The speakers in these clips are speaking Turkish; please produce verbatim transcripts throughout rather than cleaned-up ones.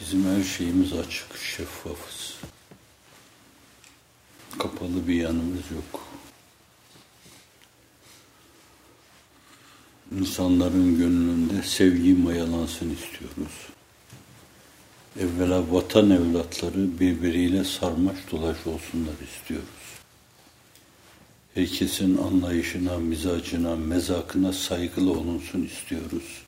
Bizim her şeyimiz açık, şeffafız. Kapalı bir yanımız yok. İnsanların gönlünde sevgi mayalansın istiyoruz. Evvela vatan evlatları birbiriyle sarmaş dolaş olsunlar istiyoruz. Herkesin anlayışına, mizacına, mezakına saygılı olunsun istiyoruz.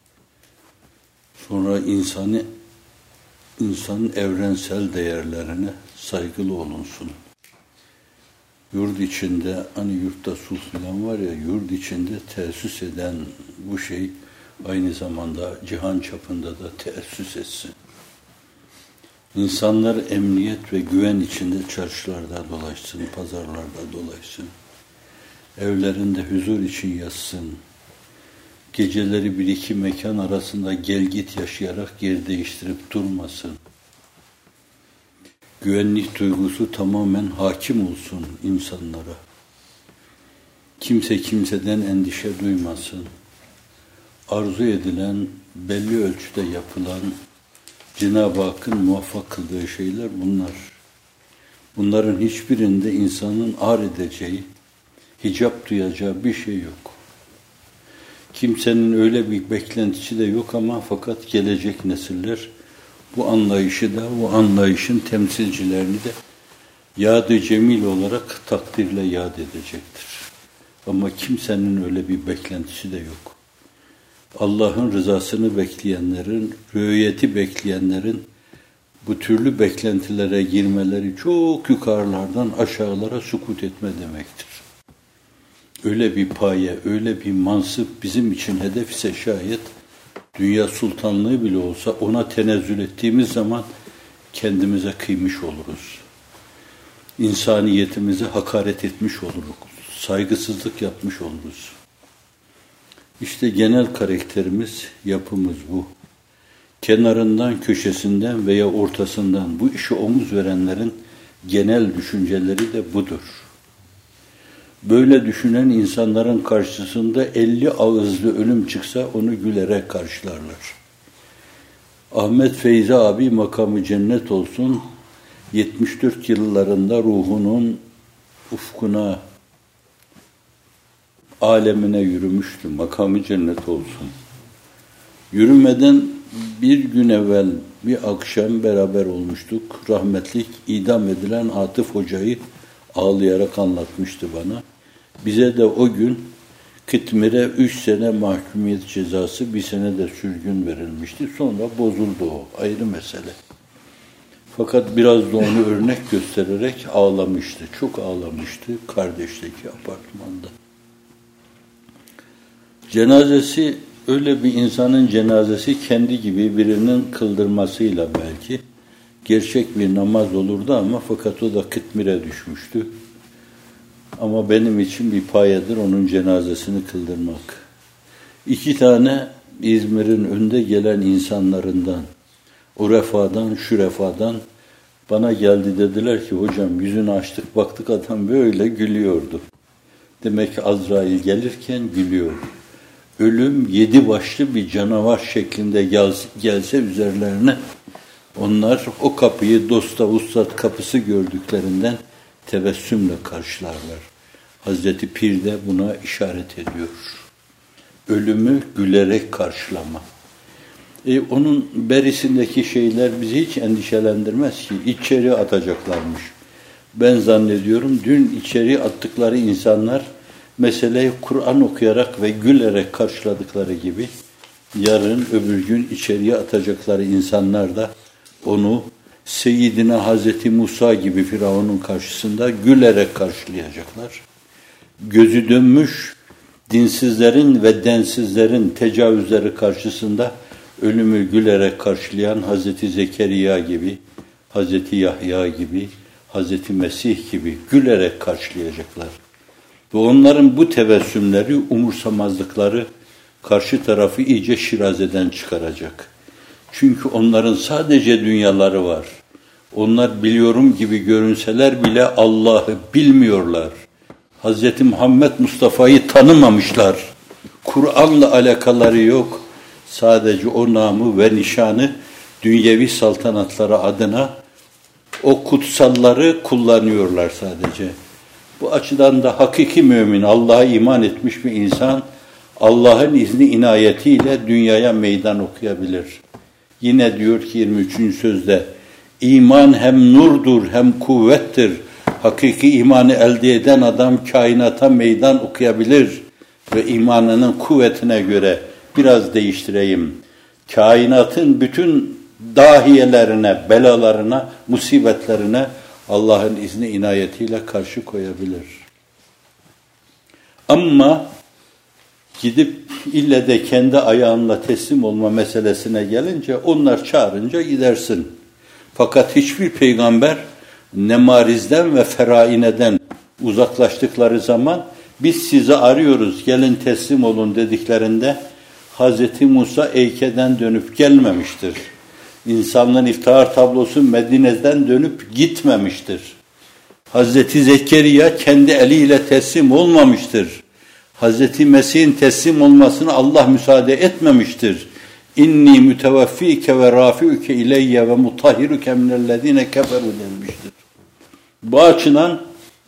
Sonra insanı, insanın evrensel değerlerine saygılı olunsun. Yurt içinde, hani yurtta sulh falan var ya, yurt içinde teessüs eden bu şey aynı zamanda cihan çapında da teessüs etsin. İnsanlar emniyet ve güven içinde çarşılarda dolaşsın, pazarlarda dolaşsın. Evlerinde huzur için yatsın. Geceleri bir iki mekan arasında gel git yaşayarak yer değiştirip durmasın. Güvenlik duygusu tamamen hakim olsun insanlara. Kimse kimseden endişe duymasın. Arzu edilen, belli ölçüde yapılan, Cenab-ı Hakk'ın muvaffak kıldığı şeyler bunlar. Bunların hiçbirinde insanın ar edeceği, hicap duyacağı bir şey yok. Kimsenin öyle bir beklentisi de yok ama fakat gelecek nesiller bu anlayışı da, bu anlayışın temsilcilerini de yad-ı cemil olarak takdirle yad edecektir. Ama kimsenin öyle bir beklentisi de yok. Allah'ın rızasını bekleyenlerin, rüyeti bekleyenlerin bu türlü beklentilere girmeleri çok yukarılardan aşağılara sukut etme demektir. Öyle bir paye, öyle bir mansıp bizim için hedef ise şayet, dünya sultanlığı bile olsa ona tenezzül ettiğimiz zaman kendimize kıymış oluruz. İnsaniyetimize hakaret etmiş oluruz. Saygısızlık yapmış oluruz. İşte genel karakterimiz, yapımız bu. Kenarından, köşesinden veya ortasından bu işe omuz verenlerin genel düşünceleri de budur. Böyle düşünen insanların karşısında elli ağızlı ölüm çıksa onu gülerek karşılarlar. Ahmet Feyzi abi makamı cennet olsun, yetmiş dört yıllarında ruhunun ufkuna, alemine yürümüştü. Makamı cennet olsun. Yürümeden bir gün evvel bir akşam beraber olmuştuk. Rahmetlik idam edilen Atıf Hoca'yı ağlayarak anlatmıştı bana. Bize de o gün Kıtmir'e üç sene mahkumiyet cezası, bir sene de sürgün verilmişti. Sonra bozuldu o. Ayrı mesele. Fakat biraz da onu örnek göstererek ağlamıştı. Çok ağlamıştı kardeşteki apartmanda. Cenazesi, öyle bir insanın cenazesi kendi gibi birinin kıldırmasıyla belki gerçek bir namaz olurdu ama fakat o da Kıtmir'e düşmüştü. Ama benim için bir payedir onun cenazesini kıldırmak. İki tane İzmir'in önde gelen insanlarından, o refadan, şu refadan bana geldi, dediler ki hocam yüzünü açtık baktık adam böyle gülüyordu. Demek ki Azrail gelirken gülüyor. Ölüm yedi başlı bir canavar şeklinde gelse üzerlerine, onlar o kapıyı dosta ustad kapısı gördüklerinden tebessümle karşılarlar. Hazreti Pir de buna işaret ediyor. Ölümü gülerek karşılama. E, onun berisindeki şeyler bizi hiç endişelendirmez ki. İçeri atacaklarmış. Ben zannediyorum dün içeri attıkları insanlar meseleyi Kur'an okuyarak ve gülerek karşıladıkları gibi yarın öbür gün içeriye atacakları insanlar da onu Seyyidina Hazreti Musa gibi Firavun'un karşısında gülerek karşılayacaklar. Gözü dönmüş dinsizlerin ve densizlerin tecavüzleri karşısında ölümü gülerek karşılayan Hazreti Zekeriya gibi, Hazreti Yahya gibi, Hazreti Mesih gibi gülerek karşılayacaklar. Ve onların bu tebessümleri, umursamazlıkları karşı tarafı iyice şirazeden çıkaracak. Çünkü onların sadece dünyaları var. Onlar biliyorum gibi görünseler bile Allah'ı bilmiyorlar. Hz. Muhammed Mustafa'yı tanımamışlar. Kur'an'la alakaları yok. Sadece o namı ve nişanı dünyevi saltanatları adına o kutsalları kullanıyorlar sadece. Bu açıdan da hakiki mümin, Allah'a iman etmiş bir insan, Allah'ın izni inayetiyle dünyaya meydan okuyabilir. Yine diyor ki yirmi üçüncü sözde, iman hem nurdur hem kuvvettir. Hakiki imanı elde eden adam kainata meydan okuyabilir ve imanının kuvvetine göre biraz değiştireyim. Kainatın bütün dahiyelerine, belalarına, musibetlerine Allah'ın izni inayetiyle karşı koyabilir. Ama gidip ille de kendi ayağınla teslim olma meselesine gelince onlar çağırınca gidersin. Fakat hiçbir peygamber nemarizden ve feraineden uzaklaştıkları zaman biz sizi arıyoruz, gelin teslim olun dediklerinde Hazreti Musa Eyke'den dönüp gelmemiştir. İnsanlığın iftihar tablosu Medine'den dönüp gitmemiştir. Hazreti Zekeriya kendi eliyle teslim olmamıştır. Hazreti Mesih'in teslim olmasına Allah müsaade etmemiştir. İnni mütevaffike ve rafi'uke ileyye ve mutahhiruke minellezine keferu denmiştir. Bu açıdan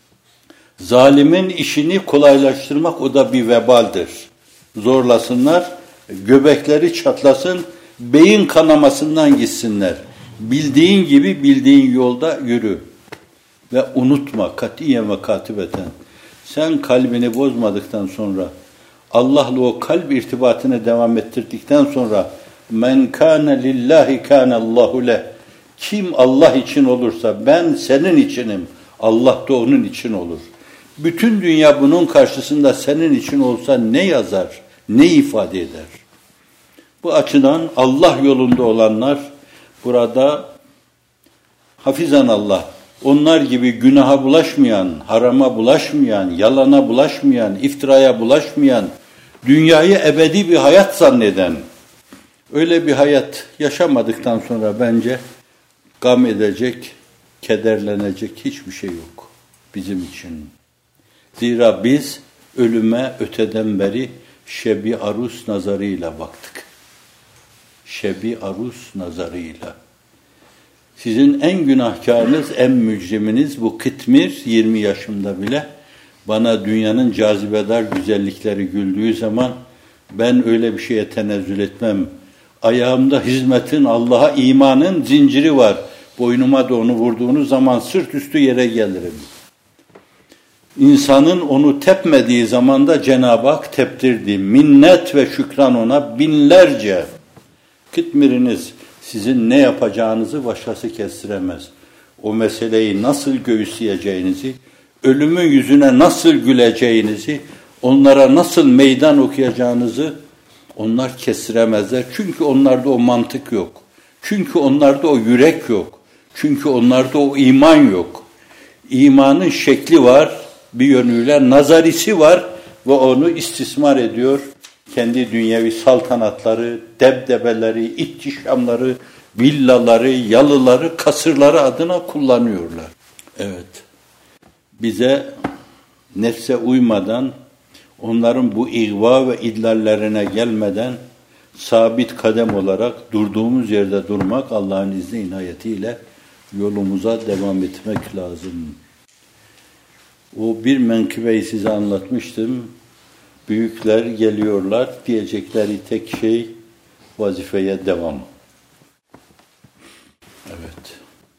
zalimin işini kolaylaştırmak o da bir vebaldir. Zorlasınlar, göbekleri çatlasın, beyin kanamasından gitsinler. Bildiğin gibi bildiğin yolda yürü. Ve unutma katiyen ve katibeten. Sen kalbini bozmadıktan sonra, Allah'la o kalp irtibatını devam ettirdikten sonra men kâne lillahi kâne Allahu leh. Kim Allah için olursa ben senin içinim. Allah da onun için olur. Bütün dünya bunun karşısında senin için olsa ne yazar, ne ifade eder? Bu açıdan Allah yolunda olanlar burada hafizan Allah, onlar gibi günaha bulaşmayan, harama bulaşmayan, yalana bulaşmayan, iftiraya bulaşmayan, dünyayı ebedi bir hayat zanneden, öyle bir hayat yaşamadıktan sonra bence gam edecek, kederlenecek hiçbir şey yok bizim için. Zira biz ölüme öteden beri şebi arus nazarıyla baktık. Şebi arus nazarıyla. Sizin en günahkarınız, en mücriminiz bu Kıtmir yirmi yaşımda bile bana dünyanın cazibedar güzellikleri güldüğü zaman ben öyle bir şeye tenezzül etmem. Ayağımda hizmetin, Allah'a imanın zinciri var. Boynuma da onu vurduğunuz zaman sırt üstü yere gelirim. İnsanın onu tepmediği zaman da Cenab-ı Hak teptirdi. Minnet ve şükran ona binlerce. Kıtmiriniz sizin ne yapacağınızı başkası kestiremez. O meseleyi nasıl göğüsleyeceğinizi, ölümün yüzüne nasıl güleceğinizi, onlara nasıl meydan okuyacağınızı onlar kestiremezler. Çünkü onlarda o mantık yok. Çünkü onlarda o yürek yok. Çünkü onlarda o iman yok. İmanın şekli var, bir yönüyle nazarisi var ve onu istismar ediyor. Kendi dünyevi saltanatları, debdebeleri, ihtişamları, villaları, yalıları, kasırları adına kullanıyorlar. Evet. Bize nefse uymadan, onların bu ihva ve idlallerine gelmeden sabit kadem olarak durduğumuz yerde durmak, Allah'ın izni inayetiyle yolumuza devam etmek lazım. O bir menkıbeyi size anlatmıştım. Büyükler geliyorlar, diyecekleri tek şey vazifeye devam. Evet.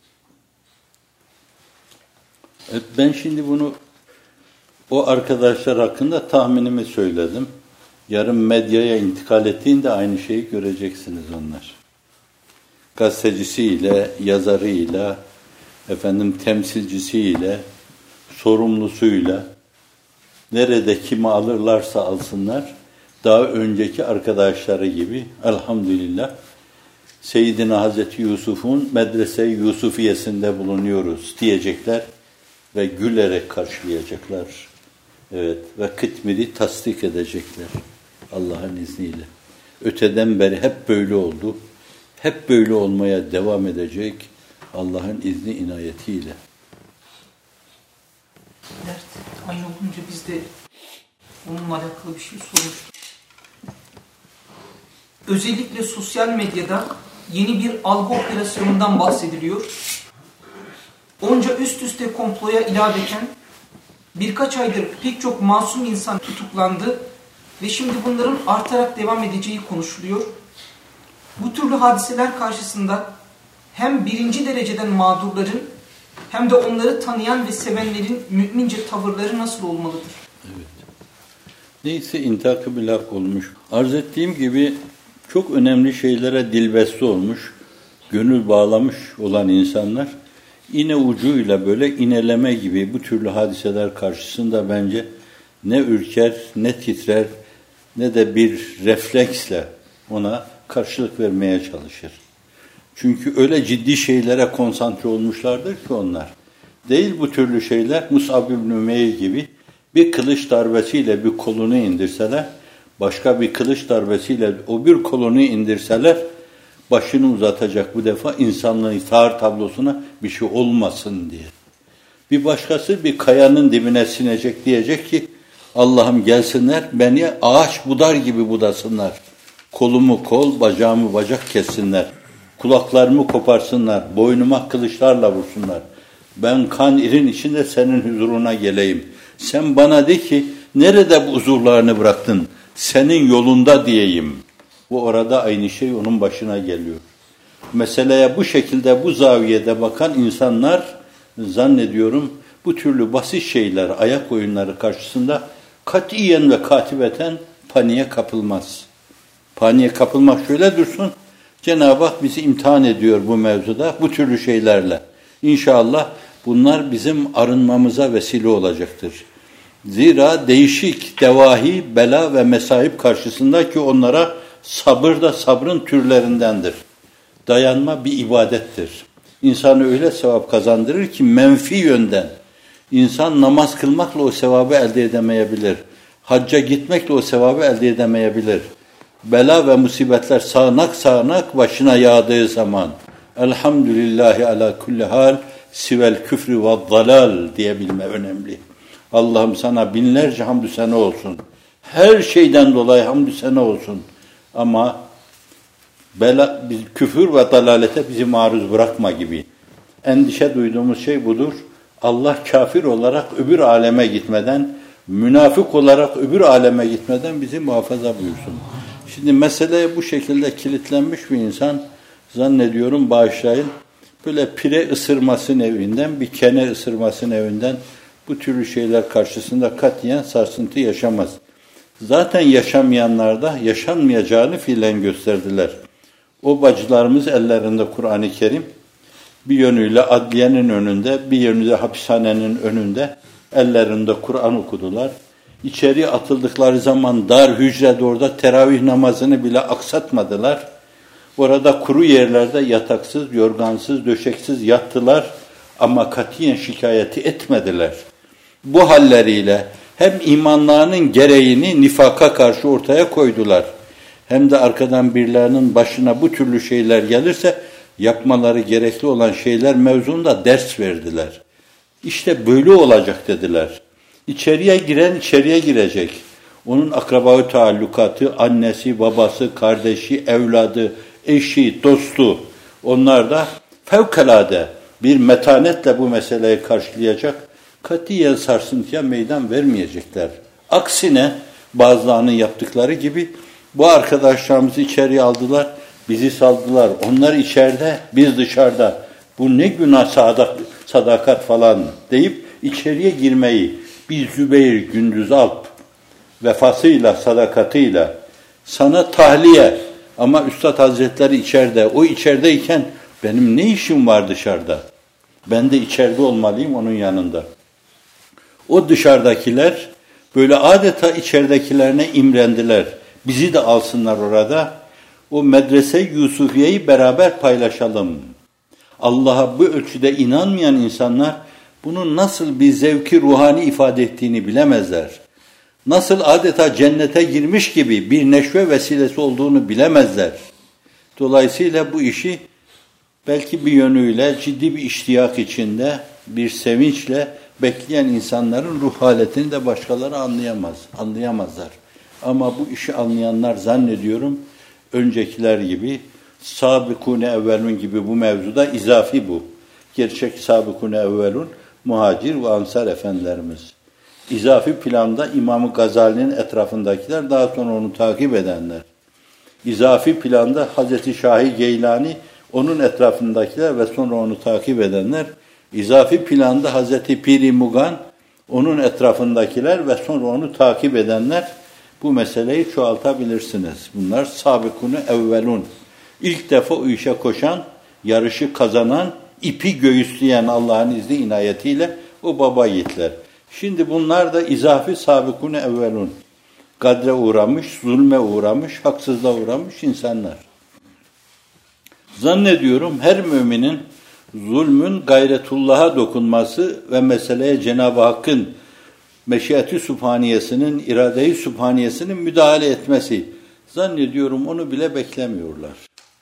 Evet, ben şimdi bunu o arkadaşlar hakkında tahminimi söyledim. Yarın medyaya intikal ettiğinde aynı şeyi göreceksiniz onlar. Gazetecisiyle, yazarıyla, efendim temsilcisiyle, sorumlusuyla, nerede kimi alırlarsa alsınlar, daha önceki arkadaşları gibi elhamdülillah Seyyidina Hazreti Yusuf'un medrese-i Yusufiyesinde bulunuyoruz diyecekler ve gülerek karşılayacaklar. Evet, ve Kıtmir'i tasdik edecekler Allah'ın izniyle. Öteden beri hep böyle oldu. Hep böyle olmaya devam edecek Allah'ın izni inayetiyle. Dert aynı olunca biz de onunla alakalı bir şey sormuştuk. Özellikle sosyal medyada yeni bir algı operasyonundan bahsediliyor. Onca üst üste komploya ilaveten birkaç aydır pek çok masum insan tutuklandı ve şimdi bunların artarak devam edeceği konuşuluyor. Bu türlü hadiseler karşısında hem birinci dereceden mağdurların hem de onları tanıyan ve sevenlerin mümince tavırları nasıl olmalıdır? Evet. Neyse intak-ı bilhak olmuş. Arz ettiğim gibi çok önemli şeylere dilbeste olmuş, gönül bağlamış olan insanlar iğne ucuyla böyle ineleme gibi bu türlü hadiseler karşısında bence ne ürker, ne titrer, ne de bir refleksle ona karşılık vermeye çalışır. Çünkü öyle ciddi şeylere konsantre olmuşlardır ki onlar. Değil bu türlü şeyler Mus'ab ibn Ümeyr gibi bir kılıç darbesiyle bir kolunu indirseler, başka bir kılıç darbesiyle o bir kolunu indirseler, başını uzatacak bu defa insanlığın iftihar tablosuna bir şey olmasın diye. Bir başkası bir kayanın dibine sinecek, diyecek ki Allah'ım gelsinler beni ağaç budar gibi budasınlar. Kolumu kol, bacağımı bacak kessinler. Kulaklarımı koparsınlar, boynuma kılıçlarla vursunlar. Ben kan irin içinde senin huzuruna geleyim. Sen bana de ki nerede bu huzurlarını bıraktın? Senin yolunda diyeyim. Bu orada aynı şey onun başına geliyor. Meseleye bu şekilde, bu zaviyede bakan insanlar zannediyorum bu türlü basit şeyler, ayak oyunları karşısında katiyen ve katibeten paniğe kapılmaz. Paniğe kapılmak şöyle dursun, Cenab-ı Hak bizi imtihan ediyor bu mevzuda, bu türlü şeylerle. İnşallah bunlar bizim arınmamıza vesile olacaktır. Zira değişik devahi, bela ve mesaip karşısında ki onlara sabır da sabrın türlerindendir. Dayanma bir ibadettir. İnsanı öyle sevap kazandırır ki menfi yönden. İnsan namaz kılmakla o sevabı elde edemeyebilir. Hacca gitmekle o sevabı elde edemeyebilir. Bela ve musibetler sağanak sağanak başına yağdığı zaman elhamdülillahi ala kulli hal sivel küfrü ve dalal diyebilme önemli. Allah'ım sana binlerce hamdü sena olsun. Her şeyden dolayı hamdü sena olsun. Ama bela, biz, küfür ve dalalete bizi maruz bırakma gibi. Endişe duyduğumuz şey budur. Allah kafir olarak öbür aleme gitmeden, münafık olarak öbür aleme gitmeden bizi muhafaza buyursun. Şimdi meseleye bu şekilde kilitlenmiş bir insan zannediyorum bağışlayın böyle pire ısırması nevinden, bir kene ısırması nevinden bu türlü şeyler karşısında katiyen sarsıntı yaşamaz. Zaten yaşamayanlar da yaşanmayacağını fiilen gösterdiler. O bacılarımız ellerinde Kur'an-ı Kerim bir yönüyle adliyenin önünde, bir yönüyle hapishanenin önünde ellerinde Kur'an okudular. İçeri atıldıkları zaman dar hücrede orada teravih namazını bile aksatmadılar. Orada kuru yerlerde yataksız, yorgansız, döşeksiz yattılar ama katiyen şikayeti etmediler. Bu halleriyle hem imanlarının gereğini nifaka karşı ortaya koydular. Hem de arkadan birilerinin başına bu türlü şeyler gelirse yapmaları gerekli olan şeyler mevzunda ders verdiler. İşte böyle olacak dediler. İçeriye giren içeriye girecek. Onun akrabağı taallukatı, annesi, babası, kardeşi, evladı, eşi, dostu onlar da fevkalade bir metanetle bu meseleyi karşılayacak. Katiyen sarsıntıya meydan vermeyecekler. Aksine bazılarının yaptıkları gibi bu arkadaşlarımızı içeriye aldılar, bizi saldılar. Onlar içeride, biz dışarıda. Bu ne günah sadak, sadakat falan deyip içeriye girmeyi bir Zübeyir Gündüz Alp vefasıyla, sadakatıyla sana tahliye ama Üstad Hazretleri içeride, o içerideyken benim ne işim var dışarıda? Ben de içeride olmalıyım onun yanında. O dışarıdakiler böyle adeta içeridekilerine imrendiler. Bizi de alsınlar orada. O medrese-i Yusufiye'yi beraber paylaşalım. Allah'a bu ölçüde inanmayan insanlar bunun nasıl bir zevki ruhani ifade ettiğini bilemezler. Nasıl adeta cennete girmiş gibi bir neşve vesilesi olduğunu bilemezler. Dolayısıyla bu işi belki bir yönüyle ciddi bir iştiyak içinde, bir sevinçle bekleyen insanların ruh haletini de başkaları anlayamaz, anlayamazlar. Ama bu işi anlayanlar zannediyorum öncekiler gibi Sabikune evvelun gibi bu mevzuda izafi bu. Gerçek sabikune evvelun muhacir ve ansar efendilerimiz. İzafi planda İmam-ı Gazali'nin etrafındakiler, daha sonra onu takip edenler. İzafi planda Hazreti Şahi Geylani, onun etrafındakiler ve sonra onu takip edenler. İzafi planda Hazreti Piri Mugan, onun etrafındakiler ve sonra onu takip edenler. Bu meseleyi çoğaltabilirsiniz. Bunlar sabikunu evvelun. İlk defa o işe koşan, yarışı kazanan, ipi göğüsleyen Allah'ın izni inayetiyle o baba yiğitler. Şimdi bunlar da izafi sabikunu evvelun. Gadre uğramış, zulme uğramış, haksızlığa uğramış insanlar. Zannediyorum her müminin zulmün gayretullah'a dokunması ve meseleye Cenab-ı Hakk'ın meşiyeti sübhaniyesinin, irade-i sübhaniyesinin müdahale etmesi. Zannediyorum onu bile beklemiyorlar.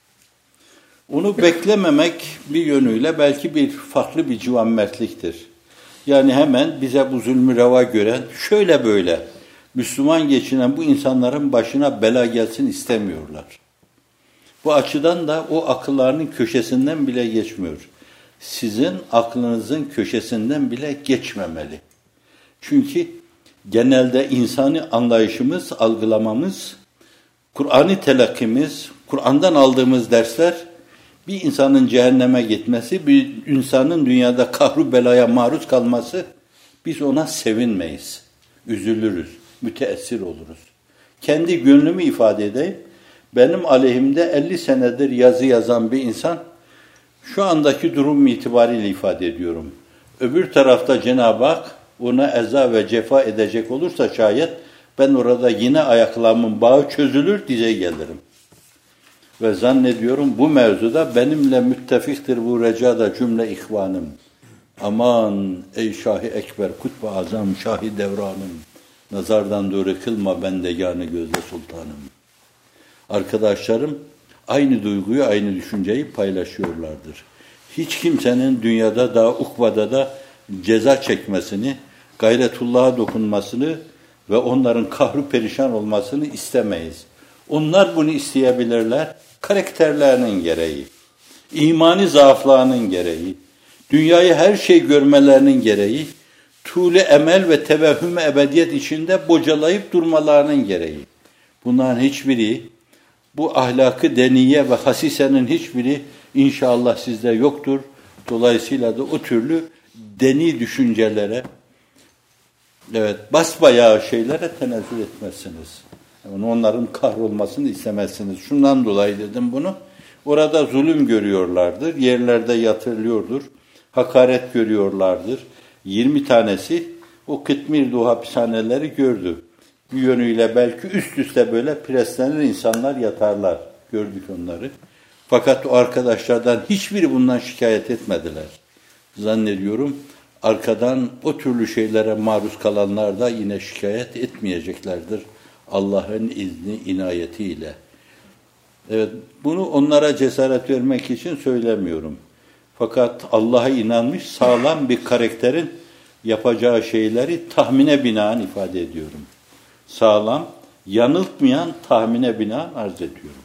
Onu beklememek bir yönüyle belki bir farklı bir civanmertliktir. Yani hemen bize bu zulmü reva gören, şöyle böyle Müslüman geçinen bu insanların başına bela gelsin istemiyorlar. Bu açıdan da o akıllarının köşesinden bile geçmiyor. Sizin aklınızın köşesinden bile geçmemeli. Çünkü genelde insani anlayışımız, algılamamız, Kur'an-ı telakkimiz, Kur'an'dan aldığımız dersler, bir insanın cehenneme gitmesi, bir insanın dünyada kahru belaya maruz kalması, biz ona sevinmeyiz, üzülürüz, müteessir oluruz. Kendi gönlümü ifade edeyim. Benim aleyhimde elli senedir yazı yazan bir insan, şu andaki durum itibariyle ifade ediyorum. Öbür tarafta Cenab-ı Hak ona eza ve cefa edecek olursa şayet, ben orada yine ayaklarımın bağı çözülür, dize gelirim. Ve zannediyorum bu mevzuda benimle müttefiktir bu recada cümle ihvanım. Aman ey Şah-ı Ekber, Kutb-ı Azam, Şah-ı Devranım, nazardan doğru kılma bendeganı gözde sultanım. Arkadaşlarım aynı duyguyu, aynı düşünceyi paylaşıyorlardır. Hiç kimsenin dünyada da, ukvada da ceza çekmesini, gayretullah'a dokunmasını ve onların kahru perişan olmasını istemeyiz. Onlar bunu isteyebilirler, karakterlerinin gereği, imani zaaflarının gereği, dünyayı her şey görmelerinin gereği, tuğle emel ve tevehhüm ebediyet içinde bocalayıp durmalarının gereği. Bunların hiçbiri, bu ahlakı deniye ve hasisenin hiçbiri inşallah sizde yoktur. Dolayısıyla da o türlü deni düşüncelere, evet, basbayağı şeylere tenezzül etmezsiniz. Yani onların kahrolmasını istemezsiniz. Şundan dolayı dedim bunu. Orada zulüm görüyorlardır, yerlerde yatırılıyordur, hakaret görüyorlardır. yirmi tanesi o Kıtmirdu hapishaneleri gördü. Bir yönüyle belki üst üste böyle preslenir insanlar yatarlar. Gördük onları. Fakat o arkadaşlardan hiçbiri bundan şikayet etmediler. Zannediyorum arkadan o türlü şeylere maruz kalanlar da yine şikayet etmeyeceklerdir. Allah'ın izni, inayetiyle. Evet, bunu onlara cesaret vermek için söylemiyorum. Fakat Allah'a inanmış sağlam bir karakterin yapacağı şeyleri tahmine binaen ifade ediyorum. Sağlam, yanıltmayan tahmine binaen arz ediyorum.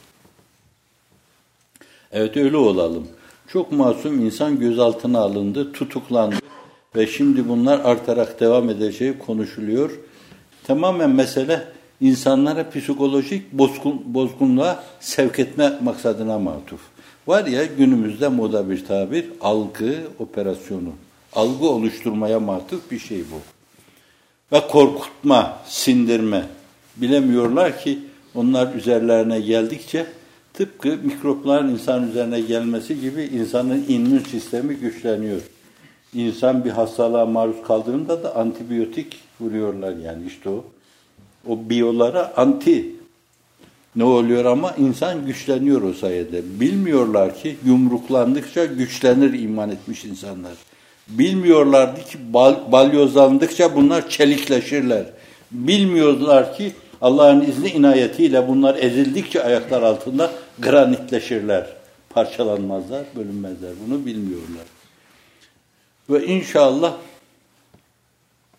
Evet, öyle olalım. Çok masum insan gözaltına alındı, tutuklandı ve şimdi bunlar artarak devam edeceği konuşuluyor. Tamamen mesele insanlara psikolojik bozgun, bozgunluğa sevk etme maksadına matuf. Var ya günümüzde moda bir tabir, algı operasyonu. Algı oluşturmaya matuf bir şey bu. Ve korkutma, sindirme. Bilemiyorlar ki onlar üzerlerine geldikçe tıpkı mikropların insan üzerine gelmesi gibi insanın immün sistemi güçleniyor. İnsan bir hastalığa maruz kaldığında da antibiyotik vuruyorlar yani işte o. O biyolara anti. Ne oluyor ama insan güçleniyor o sayede. Bilmiyorlar ki yumruklandıkça güçlenir iman etmiş insanlar. Bilmiyorlardı ki bal, balyozlandıkça bunlar çelikleşirler. Bilmiyorlar ki Allah'ın izni inayetiyle bunlar ezildikçe ayaklar altında granitleşirler. Parçalanmazlar, bölünmezler. Bunu bilmiyorlar. Ve inşallah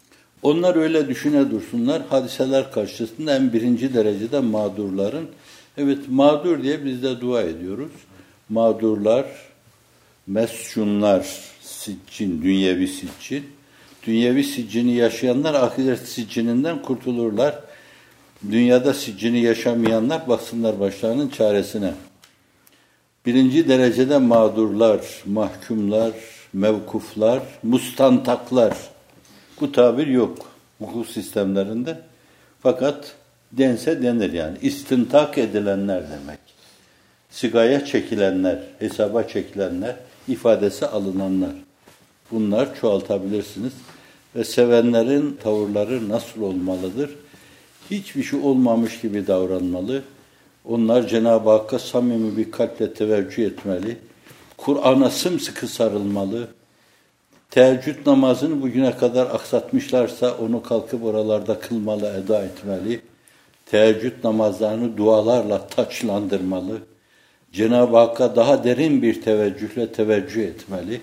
onlar öyle düşüne dursunlar. Hadiseler karşısında en birinci derecede mağdurların Evet, mağdur diye biz de dua ediyoruz. Mağdurlar, mescunlar, siccin, dünyevi siccin. Dünyevi siccini yaşayanlar ahiret siccininden kurtulurlar. Dünyada siccini yaşamayanlar baksınlar başlarının çaresine. Birinci derecede mağdurlar, mahkumlar, mevkuflar, mustantaklar. Bu tabir yok hukuk sistemlerinde. Fakat dense denir yani. İstintak edilenler demek. Sigaya çekilenler, hesaba çekilenler, ifadesi alınanlar. Bunlar çoğaltabilirsiniz. Ve sevenlerin tavırları nasıl olmalıdır? Hiçbir şey olmamış gibi davranmalı. Onlar Cenab-ı Hakk'a samimi bir kalple teveccüh etmeli. Kur'an'a sımsıkı sarılmalı. Teheccüd namazını bugüne kadar aksatmışlarsa onu kalkıp oralarda kılmalı, eda etmeli. Teheccüd namazlarını dualarla taçlandırmalı. Cenab-ı Hakk'a daha derin bir teveccühle teveccüh etmeli.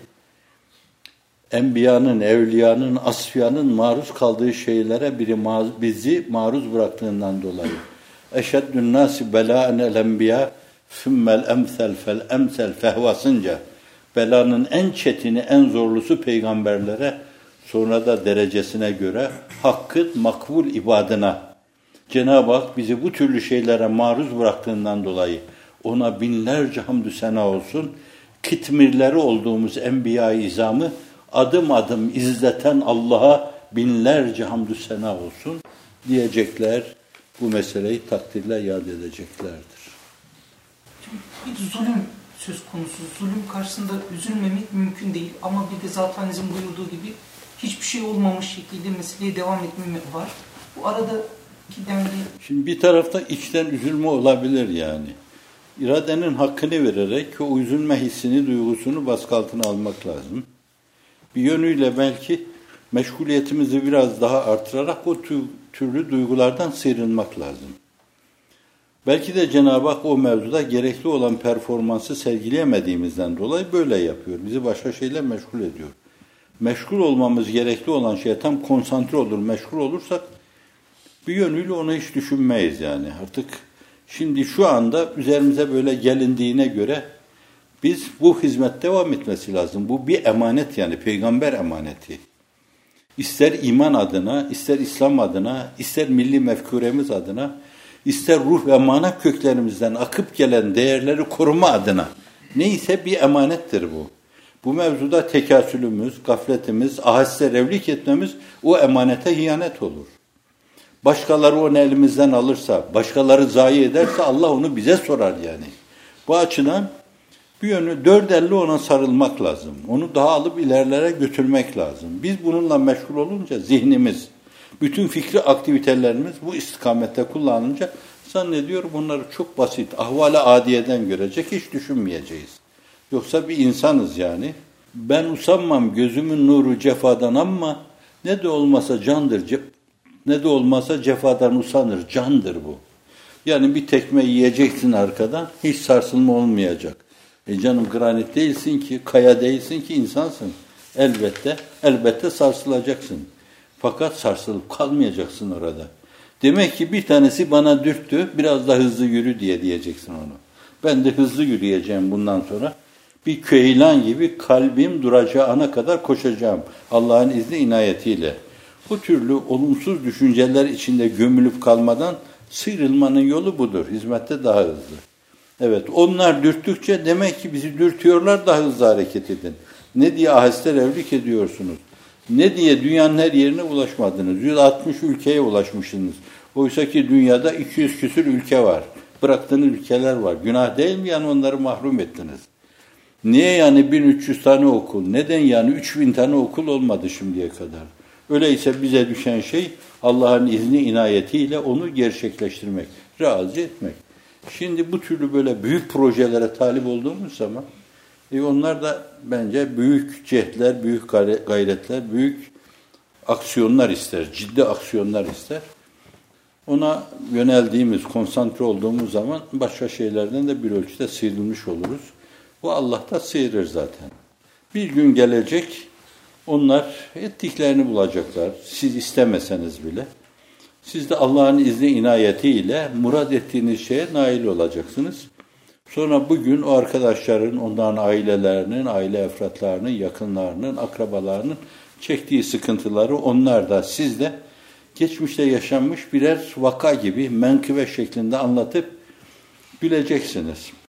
Enbiyanın, evliyanın, asfiyanın maruz kaldığı şeylere biri bizi maruz bıraktığından dolayı. Eşeddün nâsi belâen el enbiya fümmel emsel fel emsel fehvasınca belanın en çetini, en zorlusu peygamberlere, sonra da derecesine göre hakkın makbul ibadına. Cenab-ı Hak bizi bu türlü şeylere maruz bıraktığından dolayı ona binlerce hamdü sena olsun. Kitmirleri olduğumuz enbiya-i izamı adım adım izleten Allah'a binlerce hamdü sena olsun diyecekler. Bu meseleyi takdirle yad edeceklerdir. Bir zulüm söz konusu. Zulüm karşısında üzülmemek mümkün değil. Ama bir de zaten Hanefi'nin buyurduğu gibi hiçbir şey olmamış şekilde meseleye devam etmeme var. Bu aradaki denge... Şimdi bir tarafta içten üzülme olabilir yani. İradenin hakkını vererek o üzülme hissini, duygusunu baskı altına almak lazım. Bir yönüyle belki meşguliyetimizi biraz daha artırarak o türlü duygulardan sıyrılmak lazım. Belki de Cenab-ı Hak o mevzuda gerekli olan performansı sergileyemediğimizden dolayı böyle yapıyor. Bizi başka şeyle meşgul ediyor. Meşgul olmamız gerekli olan şeye tam konsantre olur, meşgul olursak bir yönüyle onu hiç düşünmeyiz yani. Artık şimdi şu anda üzerimize böyle gelindiğine göre biz bu hizmet devam etmesi lazım. Bu bir emanet yani, peygamber emaneti. İster iman adına, ister İslam adına, ister milli mefkuremiz adına, ister ruh ve mana köklerimizden akıp gelen değerleri koruma adına. Neyse bir emanettir bu. Bu mevzuda tekasülümüz, gafletimiz, aheste revlik etmemiz o emanete hiyanet olur. Başkaları onu elimizden alırsa, başkaları zayi ederse Allah onu bize sorar yani. Bu açıdan bir yönü dört elle ona sarılmak lazım. Onu daha alıp ilerlere götürmek lazım. Biz bununla meşgul olunca zihnimiz, bütün fikri aktivitelerimiz bu istikamette kullanınca zannediyor bunları çok basit, ahval-i adiyeden görecek, hiç düşünmeyeceğiz. Yoksa bir insanız yani. Ben usanmam gözümün nuru cefadan ama ne de olmasa candır, ne de olmasa cefadan usanır, candır bu. Yani bir tekme yiyeceksin arkadan, hiç sarsılma olmayacak. E canım granit değilsin ki, kaya değilsin ki, insansın. Elbette, elbette sarsılacaksın. Fakat sarsılıp kalmayacaksın orada. Demek ki bir tanesi bana dürttü, biraz da hızlı yürü diye diyeceksin onu. Ben de hızlı yürüyeceğim bundan sonra. Bir köylan gibi kalbim duracağı ana kadar koşacağım. Allah'ın izni inayetiyle. Bu türlü olumsuz düşünceler içinde gömülüp kalmadan sıyrılmanın yolu budur. Hizmette daha hızlı. Evet, onlar dürttükçe demek ki bizi dürtüyorlar, daha hızlı hareket edin. Ne diye aheste revlik ediyorsunuz? Ne diye dünyanın her yerine ulaşmadınız? yüz altmış ülkeye ulaşmışsınız. Oysa ki dünyada iki yüz küsur ülke var. Bıraktığınız ülkeler var. Günah değil mi yani onları mahrum ettiniz? Niye yani bin üç yüz tane okul? Neden yani üç bin tane okul olmadı şimdiye kadar? Öyleyse bize düşen şey Allah'ın izni inayetiyle onu gerçekleştirmek, razı etmek. Şimdi bu türlü böyle büyük projelere talip olduğumuz zaman e onlar da bence büyük cehdler, büyük gayretler, büyük aksiyonlar ister, ciddi aksiyonlar ister. Ona yöneldiğimiz, konsantre olduğumuz zaman başka şeylerden de bir ölçüde sıyrılmış oluruz. Bu Allah da sıyırır zaten. Bir gün gelecek, onlar ettiklerini bulacaklar. Siz istemeseniz bile. Siz de Allah'ın izni inayetiyle murad ettiğiniz şeye nail olacaksınız. Sonra bugün o arkadaşların, onların ailelerinin, aile efratlarının, yakınlarının, akrabalarının çektiği sıkıntıları onlar da siz de geçmişte yaşanmış birer vaka gibi menkıbe şeklinde anlatıp güleceksiniz.